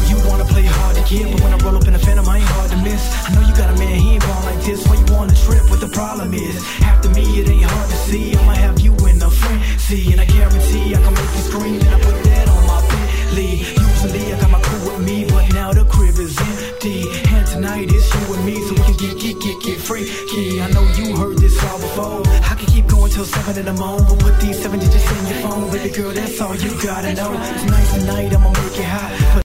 You wanna play hard to get, but when I roll up in a phantom, I ain't hard to miss. I know you got a man, he ain't born like this. Why you wanna trip? What the problem is? After me, it ain't hard to see. I'ma have you in the frenzy, and I guarantee I can make you scream. And I put that on my Bentley. Usually I got my crew with me, but now the crib is empty. And tonight it's you and me, so we can get freaky. I know you heard this all before. I can keep going till 7 in the morning, but put these 7 digits in your phone, baby girl. That's all you gotta know. Tonight's